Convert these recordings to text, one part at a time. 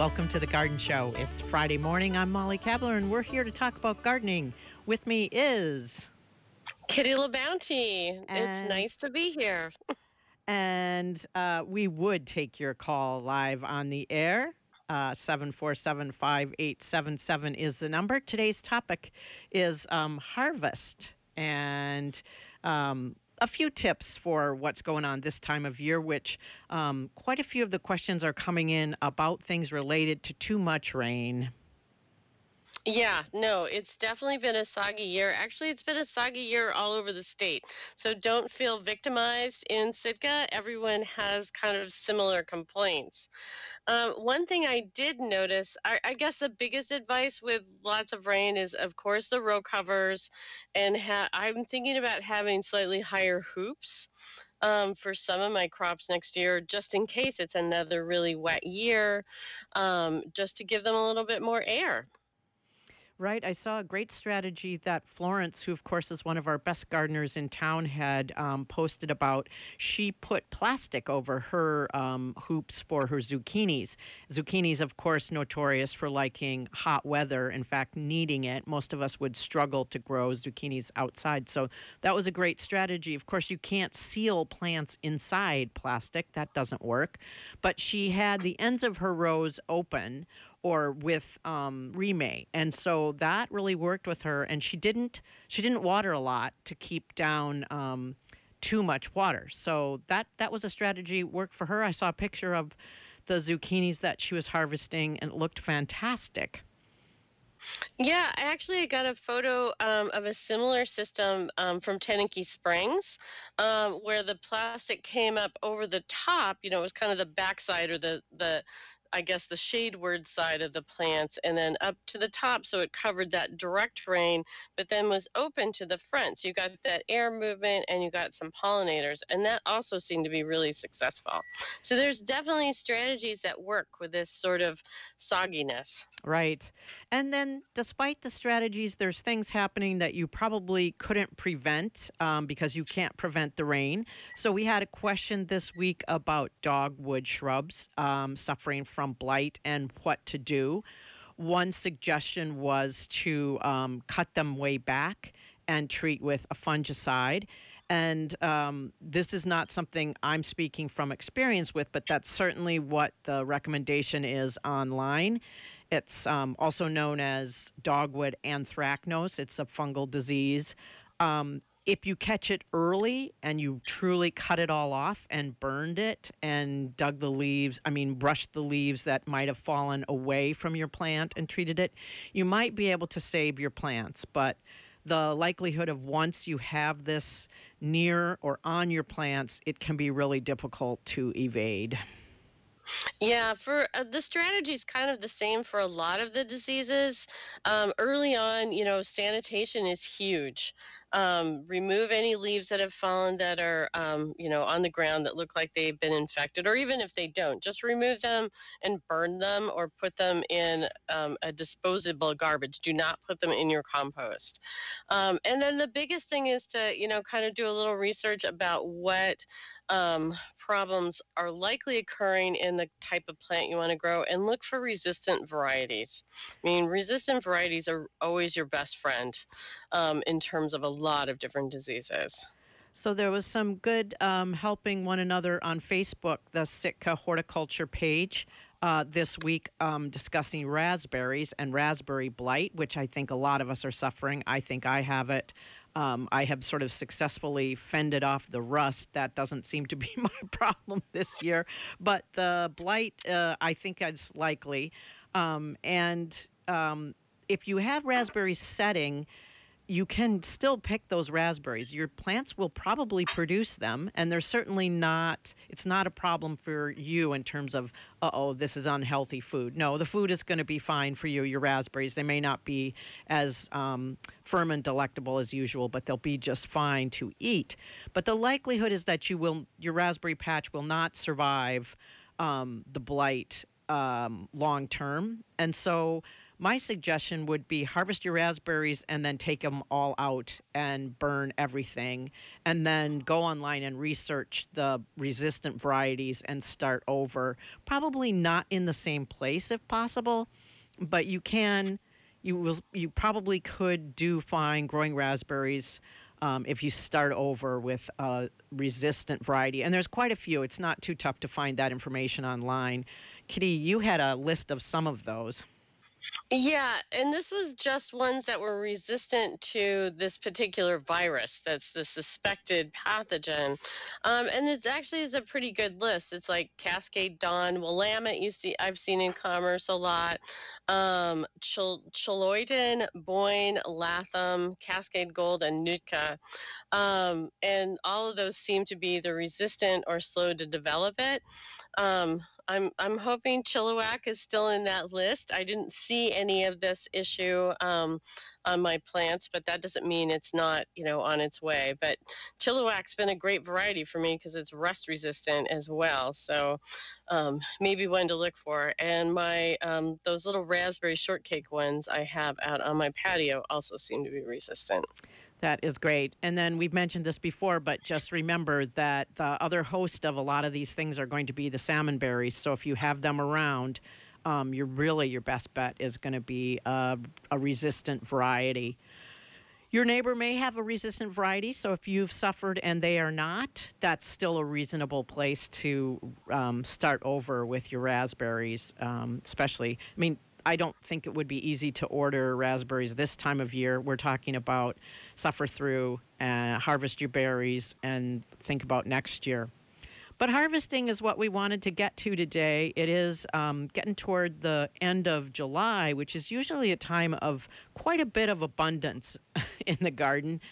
Welcome to the Garden Show. It's Friday morning. I'm Molly Kabler, and we're here to talk about gardening. With me is Kitty LaBounty. It's nice to be here. And we would take your call live on the air. 747-5877 is the number. Today's topic is harvest and a few tips for what's going on this time of year, which quite a few of the questions are coming in about things related to too much rain. Yeah, no, it's definitely been a soggy year. Actually, it's been a soggy year all over the state. So don't feel victimized in Sitka. Everyone has kind of similar complaints. One thing I did notice, I guess the biggest advice with lots of rain is, of course, the row covers. And I'm thinking about having slightly higher hoops for some of my crops next year, just in case it's another really wet year, just to give them a little bit more air. Right. I saw a great strategy that Florence, who, of course, is one of our best gardeners in town, had posted about. She put plastic over her hoops for her zucchinis. Zucchinis, of course, notorious for liking hot weather. In fact, needing it. Most of us would struggle to grow zucchinis outside. So that was a great strategy. Of course, you can't seal plants inside plastic. That doesn't work. But she had the ends of her rows open or with remay. And so that really worked with her. And she didn't water a lot to keep down too much water. So that was a strategy worked for her. I saw a picture of the zucchinis that she was harvesting, and it looked fantastic. Yeah, I got a photo of a similar system from Tenanke Springs, where the plastic came up over the top. You know, it was kind of the backside or the I guess the shadeward side of the plants, and then up to the top, so it covered that direct rain, but then was open to the front. So you got that air movement, and you got some pollinators, and that also seemed to be really successful. So there's definitely strategies that work with this sort of sogginess. Right. And then despite the strategies, there's things happening that you probably couldn't prevent because you can't prevent the rain. So we had a question this week about dogwood shrubs suffering from blight and what to do. One suggestion was to cut them way back and treat with a fungicide. And this is not something I'm speaking from experience with, but that's certainly what the recommendation is online. It's also known as dogwood anthracnose. It's a fungal disease. If you catch it early and you truly cut it all off and burned it and brushed the leaves that might have fallen away from your plant and treated it, you might be able to save your plants. But the likelihood of once you have this near or on your plants, it can be really difficult to evade. Yeah, for the strategy is kind of the same for a lot of the diseases. Early on, sanitation is huge. Remove any leaves that have fallen that are, on the ground that look like they've been infected, or even if they don't, just remove them and burn them or put them in a disposable garbage. Do not put them in your compost. And then the biggest thing is to, kind of do a little research about what problems are likely occurring in the type of plant you want to grow, and look for resistant varieties. I mean, resistant varieties are always your best friend in terms of a lot of different diseases. So there was some good helping one another on Facebook, the Sitka horticulture page this week, discussing raspberries and raspberry blight, which I think a lot of us are suffering. I think I have it. I have sort of successfully fended off the rust. That doesn't seem to be my problem this year. But the blight, I think it's likely. And if you have raspberries setting, you can still pick those raspberries. Your plants will probably produce them, and they're certainly not, it's not a problem for you in terms of, this is unhealthy food. No, the food is going to be fine for you, your raspberries. They may not be as firm and delectable as usual, but they'll be just fine to eat. But the likelihood is that your raspberry patch will not survive the blight long term. And so my suggestion would be harvest your raspberries and then take them all out and burn everything, and then go online and research the resistant varieties and start over. Probably not in the same place if possible, but you probably could do fine growing raspberries if you start over with a resistant variety. And there's quite a few. It's not too tough to find that information online. Kitty, you had a list of some of those. Yeah, and this was just ones that were resistant to this particular virus that's the suspected pathogen. And it's actually is a pretty good list. It's like Cascade Dawn, Willamette, I've seen in commerce a lot. Chiloidin, Boyne, Latham, Cascade Gold, and Nootka. And all of those seem to be either resistant or slow to develop it. I'm hoping Chilliwack is still in that list. I didn't see any of this issue on my plants, but that doesn't mean it's not, on its way. But Chilliwack's been a great variety for me because it's rust resistant as well. So maybe one to look for. And my those little raspberry shortcake ones I have out on my patio also seem to be resistant. That is great. And then we've mentioned this before, but just remember that the other host of a lot of these things are going to be the salmon berries. So if you have them around, your best bet is going to be a resistant variety. Your neighbor may have a resistant variety, so if you've suffered and they are not, that's still a reasonable place to start over with your raspberries, especially. I don't think it would be easy to order raspberries this time of year. We're talking about suffer through, harvest your berries, and think about next year. But harvesting is what we wanted to get to today. It is getting toward the end of July, which is usually a time of quite a bit of abundance in the garden.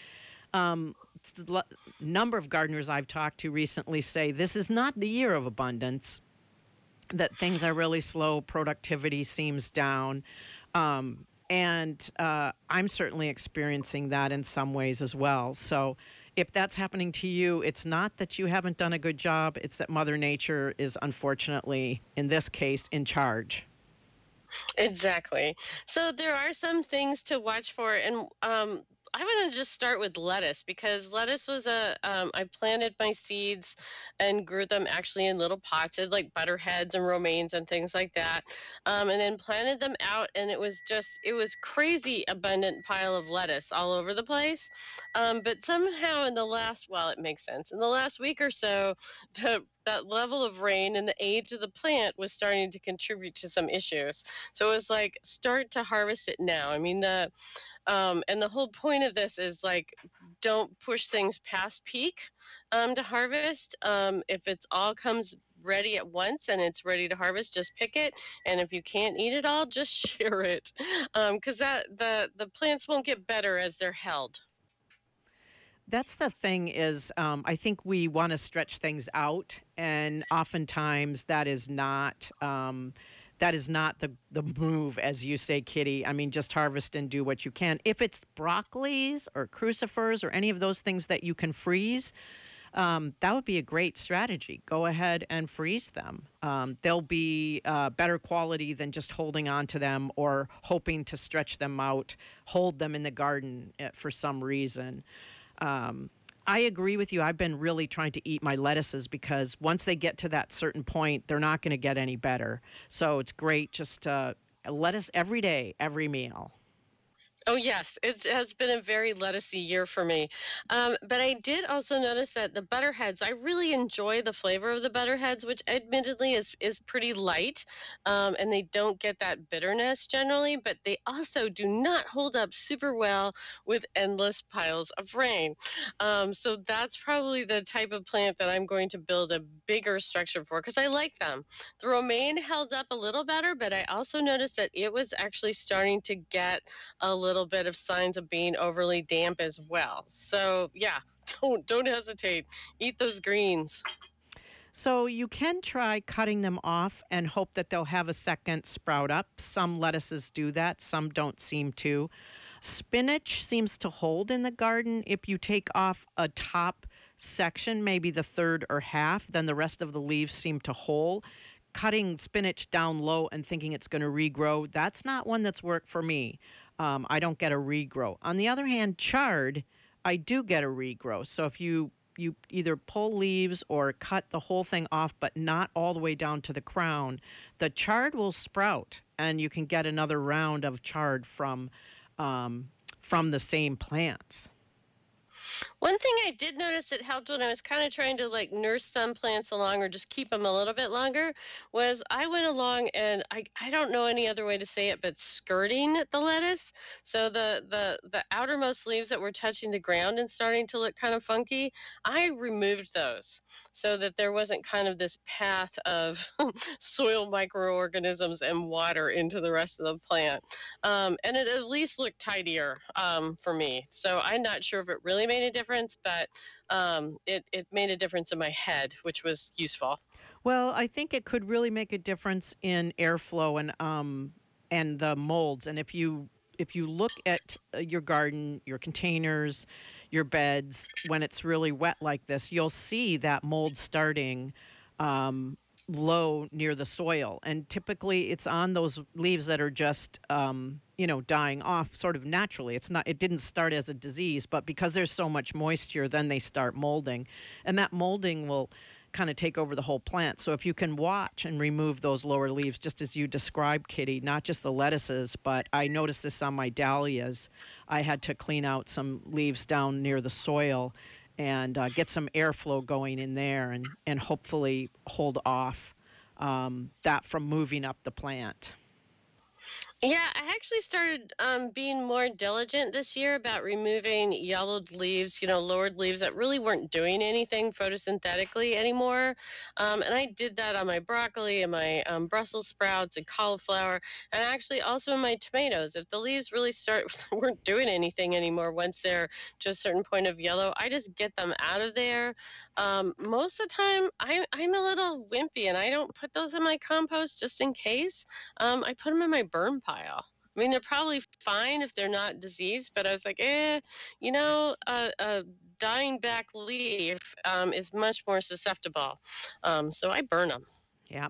Number of gardeners I've talked to recently say this is not the year of abundance, that things are really slow, productivity seems down. And I'm certainly experiencing that in some ways as well. So if that's happening to you, it's not that you haven't done a good job. It's that Mother Nature is unfortunately, in this case, in charge. Exactly. So there are some things to watch for. And I want to just start with lettuce because lettuce was I planted my seeds and grew them actually in little pots, like butterheads and romaines and things like that. And then planted them out, and it was crazy abundant pile of lettuce all over the place. But somehow in the last, it makes sense. In the last week or so, that level of rain and the age of the plant was starting to contribute to some issues. So it was like, start to harvest it now. And the whole point of this is don't push things past peak to harvest. If it's all comes ready at once and it's ready to harvest, just pick it. And if you can't eat it all, just shear it. Because the plants won't get better as they're held. That's the thing is, I think we want to stretch things out, and oftentimes that is not the move, as you say, Kitty. Just harvest and do what you can. If it's broccolis or crucifers or any of those things that you can freeze, that would be a great strategy. Go ahead and freeze them. They'll be better quality than just holding on to them or hoping to stretch them out, hold them in the garden for some reason. I agree with you. I've been really trying to eat my lettuces because once they get to that certain point, they're not going to get any better. So it's great just lettuce every day, every meal. Oh, yes. It has been a very lettucey year for me. But I did also notice that the butterheads, I really enjoy the flavor of the butterheads, which admittedly is pretty light. And they don't get that bitterness generally, but they also do not hold up super well with endless piles of rain. So that's probably the type of plant that I'm going to build a bigger structure for because I like them. The romaine held up a little better, but I also noticed that it was actually starting to get a little bit of signs of being overly damp as well. So yeah, don't hesitate. Eat those greens. So you can try cutting them off and hope that they'll have a second sprout up. Some lettuces do that, some don't seem to. Spinach seems to hold in the garden. If you take off a top section, maybe the third or half, then the rest of the leaves seem to hold. cutting spinach down low and thinking it's going to regrow, that's not one that's worked for me. I don't get a regrow. On the other hand, chard, I do get a regrow. So if you either pull leaves or cut the whole thing off, but not all the way down to the crown, the chard will sprout, and you can get another round of chard from the same plants. One thing I did notice that helped when I was kind of trying to like nurse some plants along or just keep them a little bit longer was I went along and I don't know any other way to say it, but skirting the lettuce. So the outermost leaves that were touching the ground and starting to look kind of funky, I removed those so that there wasn't kind of this path of soil microorganisms and water into the rest of the plant. And it at least looked tidier for me. So I'm not sure if it really made a difference, but it made a difference in my head, which was useful. Well, I think it could really make a difference in airflow and the molds. And if you look at your garden, your containers, your beds, when it's really wet like this, you'll see that mold starting low near the soil. And typically it's on those leaves that are just, dying off sort of naturally. It didn't start as a disease, but because there's so much moisture, then they start molding. And that molding will kind of take over the whole plant. So if you can watch and remove those lower leaves, just as you described, Kitty, not just the lettuces, but I noticed this on my dahlias. I had to clean out some leaves down near the soil and get some airflow going in there and hopefully hold off that from moving up the plant. Yeah, I actually started being more diligent this year about removing yellowed leaves, lowered leaves that really weren't doing anything photosynthetically anymore. And I did that on my broccoli and my Brussels sprouts and cauliflower, and actually also in my tomatoes. If the leaves really weren't doing anything anymore once they're to a certain point of yellow, I just get them out of there. Most of the time, I'm a little wimpy, and I don't put those in my compost just in case. I put them in my burn pile. I mean, they're probably fine if they're not diseased, but I was like, a dying back leaf is much more susceptible. So I burn them. Yeah.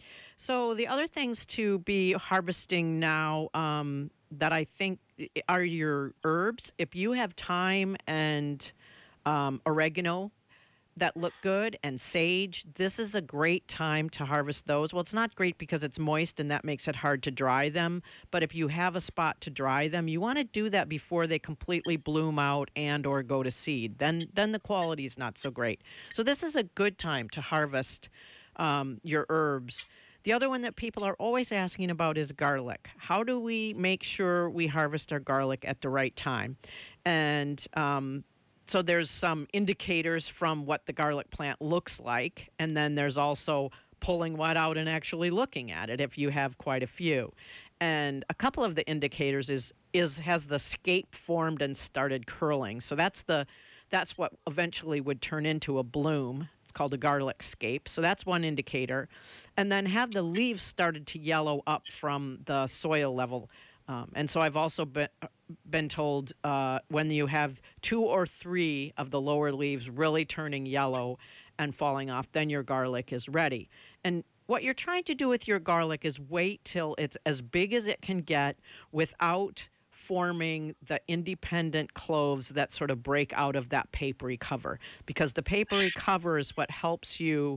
So the other things to be harvesting now that I think are your herbs. If you have thyme and oregano that look good and sage, this is a great time to harvest those. Well, it's not great because it's moist and that makes it hard to dry them. But if you have a spot to dry them, you want to do that before they completely bloom out and or go to seed. Then the quality is not so great. So this is a good time to harvest your herbs. The other one that people are always asking about is garlic. How do we make sure we harvest our garlic at the right time? And so there's some indicators from what the garlic plant looks like, and then there's also pulling what out and actually looking at it if you have quite a few. And a couple of the indicators has the scape formed and started curling. So that's what eventually would turn into a bloom. It's called a garlic scape. So that's one indicator. And then have the leaves started to yellow up from the soil level. And so I've also been told when you have 2 or 3 of the lower leaves really turning yellow and falling off, then your garlic is ready. And what you're trying to do with your garlic is wait till it's as big as it can get without forming the independent cloves that sort of break out of that papery cover. Because the papery cover is what helps you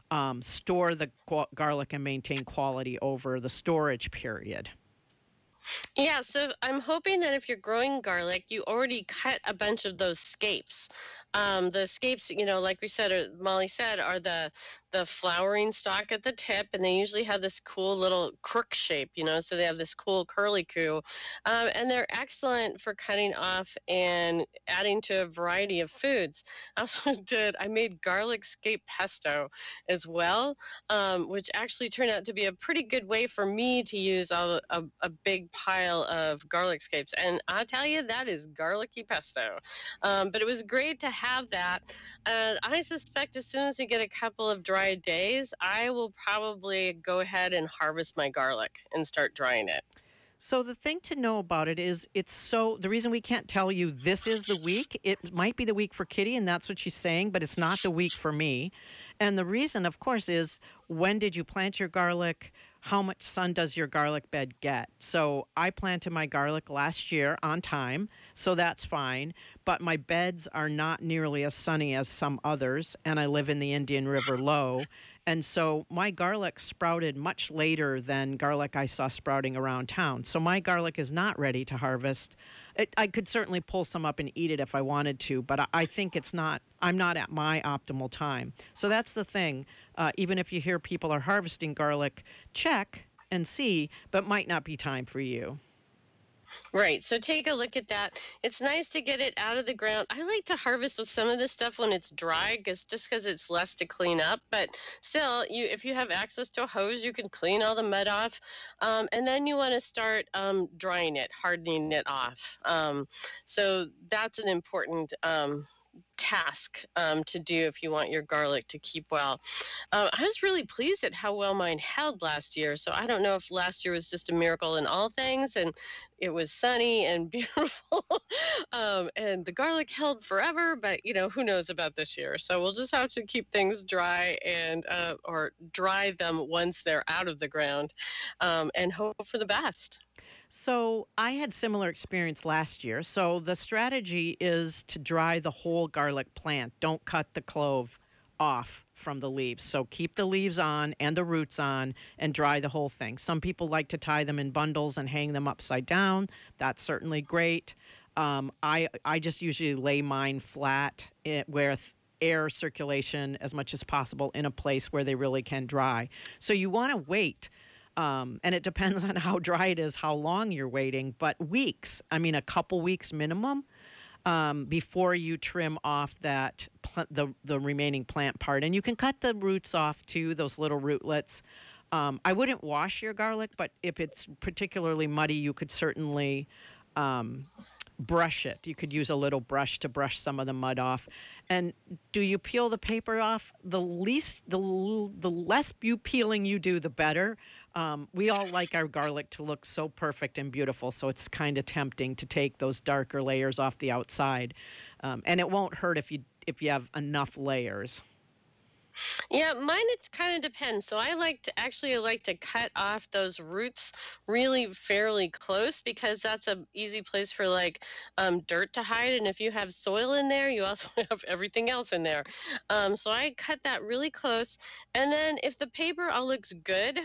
store the garlic and maintain quality over the storage period. Yeah, so I'm hoping that if you're growing garlic, you already cut a bunch of those scapes. The scapes, like we said, or Molly said, are the flowering stalk at the tip, and they usually have this cool little crook shape, so they have this cool curly-coo. And they're excellent for cutting off and adding to a variety of foods. I made garlic scape pesto as well, which actually turned out to be a pretty good way for me to use a big pile of garlic scapes. And I tell you, that is garlicky pesto. But it was great to have that. I suspect as soon as we get a couple of dry days, I will probably go ahead and harvest my garlic and start drying it. So the thing to know about it is the reason we can't tell you this is the week, it might be the week for Kitty and that's what she's saying, but it's not the week for me. And the reason, of course, is when did you plant your garlic? How much sun does your garlic bed get? So I planted my garlic last year on time, so that's fine. But my beds are not nearly as sunny as some others, and I live in the Indian River Low. And so my garlic sprouted much later than garlic I saw sprouting around town. So my garlic is not ready to harvest. I could certainly pull some up and eat it if I wanted to, but I think I'm not at my optimal time. So that's the thing. Even if you hear people are harvesting garlic, check and see, but might not be time for you. Right. So take a look at that. It's nice to get it out of the ground. I like to harvest some of this stuff when it's dry, because it's less to clean up. But still, if you have access to a hose, you can clean all the mud off, and then you want to start drying it, hardening it off. So that's an important task to do if you want your garlic to keep well. I was really pleased at how well mine held last year. So I don't know if last year was just a miracle in all things and it was sunny and beautiful and the garlic held forever, but who knows about this year. So we'll just have to keep things dry and or dry them once they're out of the ground and hope for the best. So I had similar experience last year. So the strategy is to dry the whole garlic plant. Don't cut the clove off from the leaves. So keep the leaves on and the roots on and dry the whole thing. Some people like to tie them in bundles and hang them upside down. That's certainly great. I just usually lay mine flat with air circulation as much as possible in a place where they really can dry. So you want to wait. And it depends on how dry it is, how long you're waiting, but weeks, a couple weeks minimum, before you trim off that the remaining plant part. And you can cut the roots off too, those little rootlets. I wouldn't wash your garlic, but if it's particularly muddy, you could certainly brush it. You could use a little brush to brush some of the mud off. And do you peel the paper off? The less you peeling you do, the better. We all like our garlic to look so perfect and beautiful, so it's kind of tempting to take those darker layers off the outside. And it won't hurt if you have enough layers. Yeah, mine it's kind of depends. So I like to cut off those roots really fairly close because that's a easy place for dirt to hide. And if you have soil in there, you also have everything else in there. So I cut that really close. And then if the paper all looks good,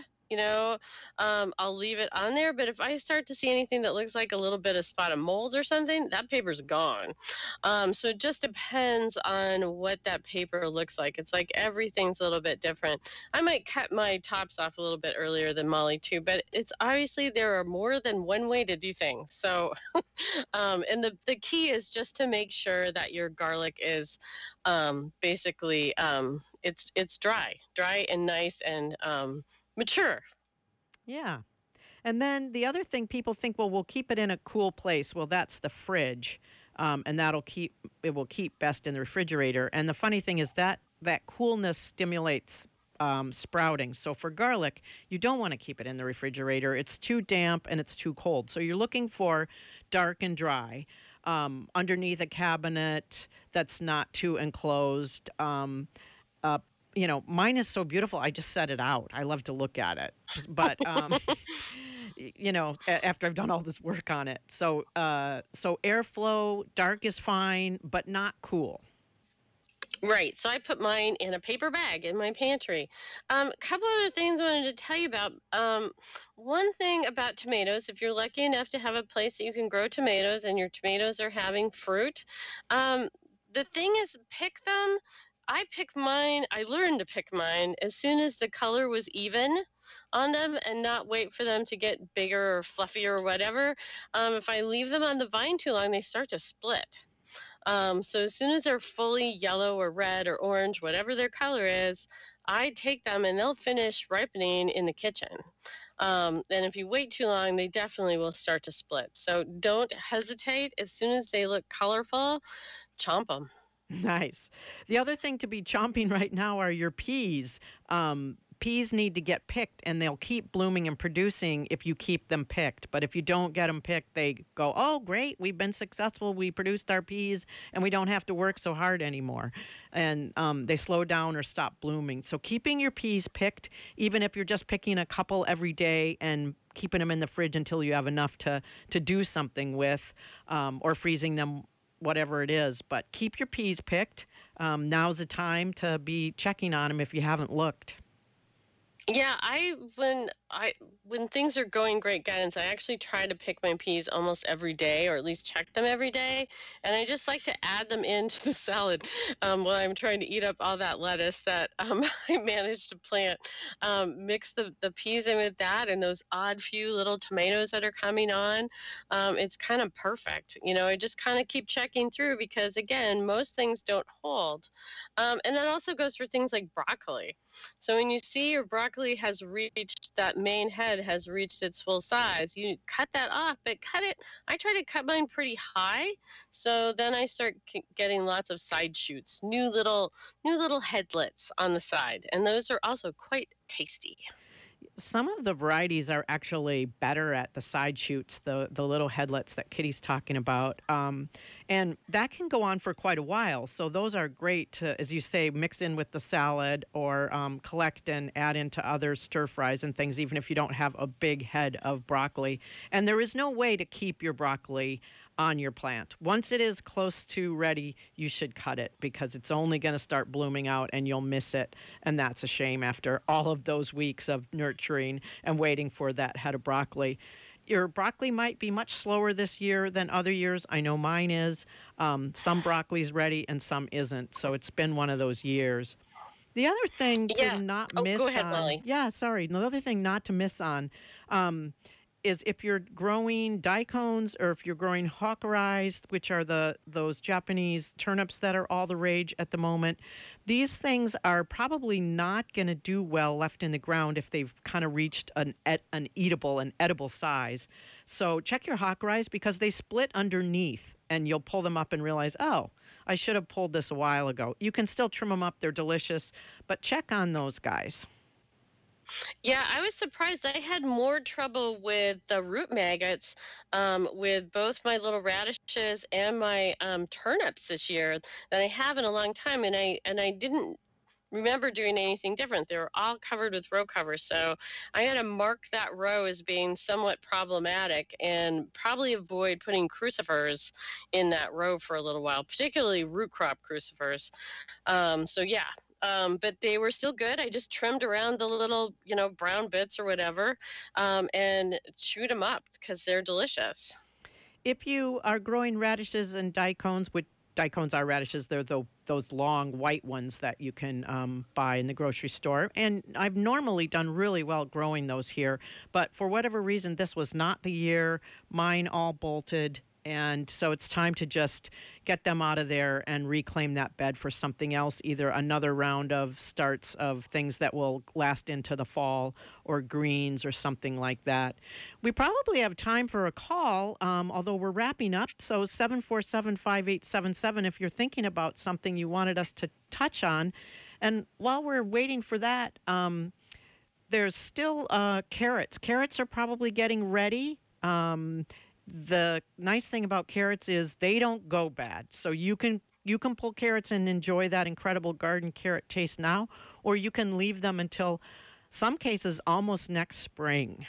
I'll leave it on there. But if I start to see anything that looks like a little bit of spot of mold or something, that paper's gone. So it just depends on what that paper looks like. It's like everything's a little bit different. I might cut my tops off a little bit earlier than Molly too, but it's obviously there are more than one way to do things. So, and the key is just to make sure that your garlic is basically it's dry and nice and mature. Yeah. And then the other thing people think, well, we'll keep it in a cool place. Well, that's the fridge. And it will keep best in the refrigerator. And the funny thing is that coolness stimulates sprouting. So for garlic, you don't want to keep it in the refrigerator. It's too damp and it's too cold. So you're looking for dark and dry underneath a cabinet that's not too enclosed. Mine is so beautiful. I just set it out. I love to look at it. But, after I've done all this work on it. So airflow, dark is fine, but not cool. Right. So I put mine in a paper bag in my pantry. A couple other things I wanted to tell you about. One thing about tomatoes, if you're lucky enough to have a place that you can grow tomatoes and your tomatoes are having fruit, the thing is pick them. I learned to pick mine as soon as the color was even on them and not wait for them to get bigger or fluffier or whatever. If I leave them on the vine too long, they start to split. So as soon as they're fully yellow or red or orange, whatever their color is, I take them and they'll finish ripening in the kitchen. And if you wait too long, they definitely will start to split. So don't hesitate. As soon as they look colorful, chomp them. Nice. The other thing to be chomping right now are your peas. peas need to get picked, and they'll keep blooming and producing if you keep them picked. But if you don't get them picked, they go, oh, great, we've been successful. We produced our peas, and we don't have to work so hard anymore. And they slow down or stop blooming. So keeping your peas picked, even if you're just picking a couple every day and keeping them in the fridge until you have enough to do something with, or freezing them, whatever it is. But keep your peas picked. Now's the time to be checking on them if you haven't looked. Yeah, when things are going great guidance, I actually try to pick my peas almost every day, or at least check them every day. And I just like to add them into the salad while I'm trying to eat up all that lettuce that I managed to plant. Mix the peas in with that and those odd few little tomatoes that are coming on. It's kind of perfect. I just kind of keep checking through because, again, most things don't hold. And that also goes for things like broccoli. So when you see your broccoli has reached, that main head has reached its full size, you cut that off, but I try to cut mine pretty high. So then I start getting lots of side shoots, new little headlets on the side. And those are also quite tasty. Some of the varieties are actually better at the side shoots, the little headlets that Kitty's talking about. And that can go on for quite a while. So those are great to, as you say, mix in with the salad or collect and add into other stir fries and things, even if you don't have a big head of broccoli. And there is no way to keep your broccoli on your plant. Once it is close to ready, you should cut it because it's only going to start blooming out and you'll miss it. And that's a shame after all of those weeks of nurturing and waiting for that head of broccoli. Your broccoli might be much slower this year than other years. I know mine is. Some broccoli's ready and some isn't. So it's been one of those years. The other thing to not miss go ahead, on. Molly. Yeah, sorry. The other thing not to miss on is if you're growing daikones or if you're growing hawkerized, which are those Japanese turnips that are all the rage at the moment, these things are probably not going to do well left in the ground if they've kind of reached an edible size. So check your hawkerized because they split underneath, and you'll pull them up and realize, oh, I should have pulled this a while ago. You can still trim them up. They're delicious, but check on those guys. Yeah, I was surprised. I had more trouble with the root maggots with both my little radishes and my turnips this year than I have in a long time, and I didn't remember doing anything different. They were all covered with row covers, so I had to mark that row as being somewhat problematic and probably avoid putting crucifers in that row for a little while, particularly root crop crucifers. So yeah. But they were still good. I just trimmed around the little, brown bits or whatever, and chewed them up because they're delicious. If you are growing radishes and daikones, which daikones are radishes, they're those long white ones that you can buy in the grocery store. And I've normally done really well growing those here, but for whatever reason, this was not the year. Mine all bolted. And so it's time to just get them out of there and reclaim that bed for something else, either another round of starts of things that will last into the fall or greens or something like that. We probably have time for a call, although we're wrapping up. So 747-5877 if you're thinking about something you wanted us to touch on. And while we're waiting for that, there's still carrots. Carrots are probably getting ready. The nice thing about carrots is they don't go bad. So you can pull carrots and enjoy that incredible garden carrot taste now, or you can leave them until some cases almost next spring.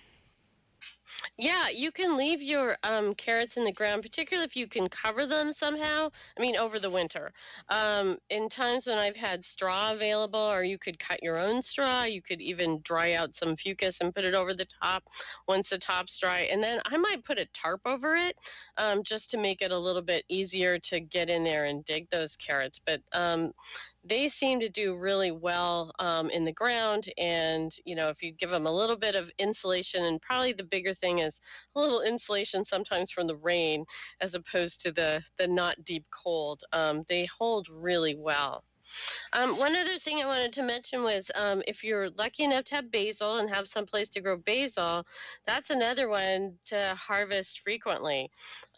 Yeah, you can leave your carrots in the ground, particularly if you can cover them somehow. I mean, over the winter. In times when I've had straw available, or you could cut your own straw, you could even dry out some fucus and put it over the top once the top's dry. And then I might put a tarp over it just to make it a little bit easier to get in there and dig those carrots. But they seem to do really well in the ground. And, if you give them a little bit of insulation, and probably the bigger thing is a little insulation sometimes from the rain as opposed to the not deep cold, they hold really well. One other thing I wanted to mention was if you're lucky enough to have basil and have some place to grow basil, that's another one to harvest frequently.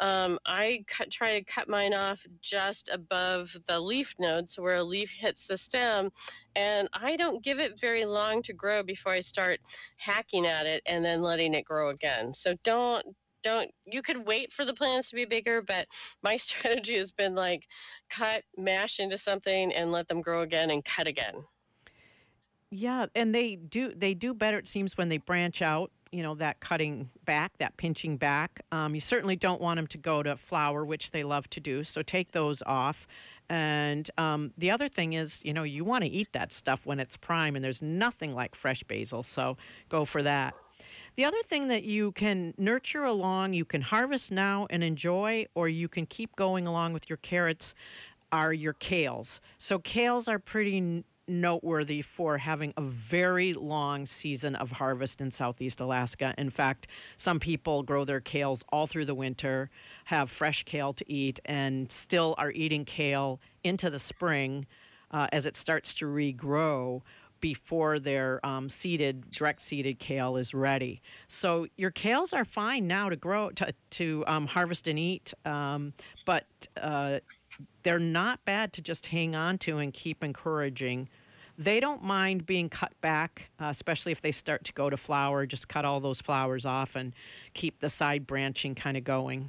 Try to cut mine off just above the leaf node, so where a leaf hits the stem, and I don't give it very long to grow before I start hacking at it and then letting it grow again. So don't you could wait for the plants to be bigger, but my strategy has been like cut, mash into something, and let them grow again and cut again. Yeah, and they do better, it seems, when they branch out, that cutting back, that pinching back. You certainly don't want them to go to flower, which they love to do, so take those off. And the other thing is, you want to eat that stuff when it's prime, and there's nothing like fresh basil, so go for that. The other thing that you can nurture along, you can harvest now and enjoy, or you can keep going along with your carrots, are your kales. So kales are pretty noteworthy for having a very long season of harvest in Southeast Alaska. In fact, some people grow their kales all through the winter, have fresh kale to eat, and still are eating kale into the spring as it starts to regrow before their direct seeded kale is ready. So your kales are fine now to grow, to harvest and eat, but they're not bad to just hang on to and keep encouraging. They don't mind being cut back, especially if they start to go to flower. Just cut all those flowers off and keep the side branching kind of going.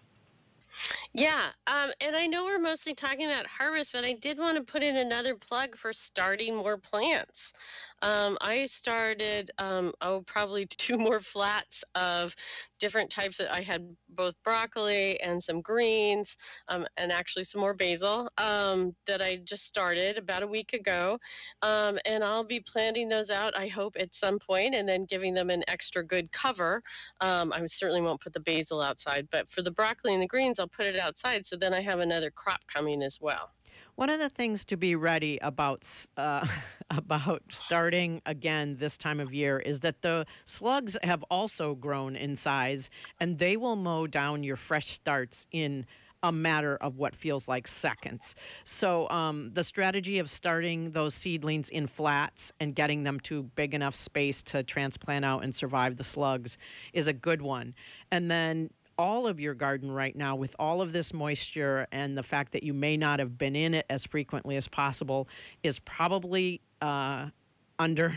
Yeah, and I know we're mostly talking about harvest, but I did want to put in another plug for starting more plants. I started, probably two more flats of different types. I had both broccoli and some greens, and actually some more basil that I just started about a week ago. And I'll be planting those out, I hope, at some point, and then giving them an extra good cover. I certainly won't put the basil outside, but for the broccoli and the greens, I'll put it outside, so then I have another crop coming as well. One of the things to be ready about about starting again this time of year is that the slugs have also grown in size, and they will mow down your fresh starts in a matter of what feels like seconds. So the strategy of starting those seedlings in flats and getting them to big enough space to transplant out and survive the slugs is a good one. And then all of your garden right now, with all of this moisture and the fact that you may not have been in it as frequently as possible, is probably under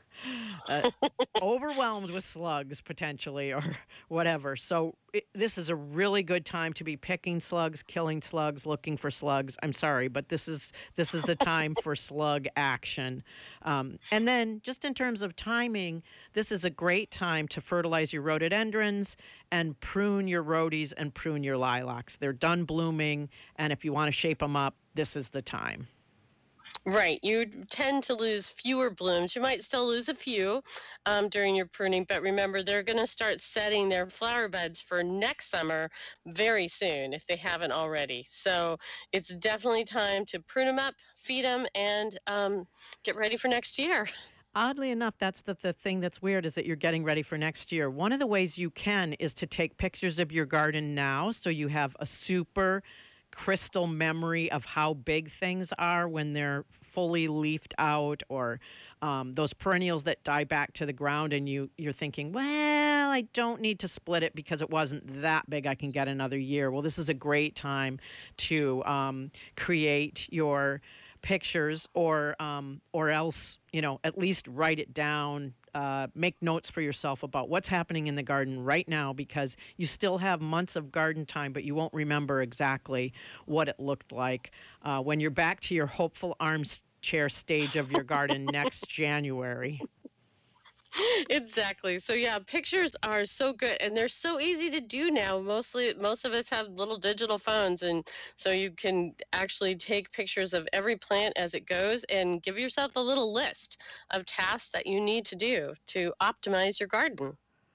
uh, overwhelmed with slugs potentially, or whatever. So this is a really good time to be picking slugs, killing slugs, looking for slugs. I'm sorry, but this is the time for slug action. And then just in terms of timing, this is a great time to fertilize your rhododendrons and prune your rhodies and prune your lilacs. They're done blooming, and if you want to shape them up, this is the time. Right. You tend to lose fewer blooms. You might still lose a few during your pruning, but remember, they're going to start setting their flower buds for next summer very soon if they haven't already. So it's definitely time to prune them up, feed them, and get ready for next year. Oddly enough, that's the thing that's weird, is that you're getting ready for next year. One of the ways you can is to take pictures of your garden now, so you have a super crystal memory of how big things are when they're fully leafed out, or those perennials that die back to the ground, and you're thinking, well, I don't need to split it because it wasn't that big. I can get another year. Well, this is a great time to create your pictures, or else, at least write it down. Make notes for yourself about what's happening in the garden right now, because you still have months of garden time, but you won't remember exactly what it looked like when you're back to your hopeful armchair stage of your garden next January. Exactly. So yeah, pictures are so good, and they're so easy to do now. Most of us have little digital phones, and so you can actually take pictures of every plant as it goes and give yourself a little list of tasks that you need to do to optimize your garden.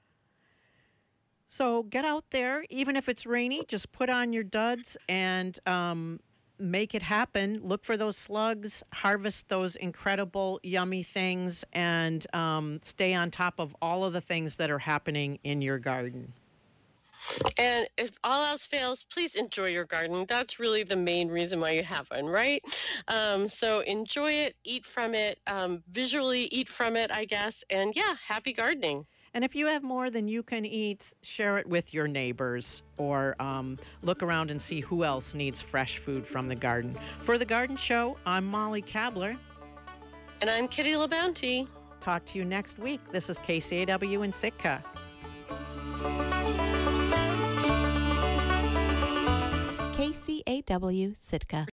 So get out there, even if it's rainy, just put on your duds and make it happen. Look for those slugs, harvest those incredible, yummy things, and stay on top of all of the things that are happening in your garden. And if all else fails, please enjoy your garden. That's really the main reason why you have one, right? So enjoy it, eat from it, visually eat from it, I guess. And yeah, happy gardening. And if you have more than you can eat, share it with your neighbors or look around and see who else needs fresh food from the garden. For The Garden Show, I'm Molly Kabler. And I'm Kitty LaBounty. Talk to you next week. This is KCAW in Sitka. KCAW Sitka.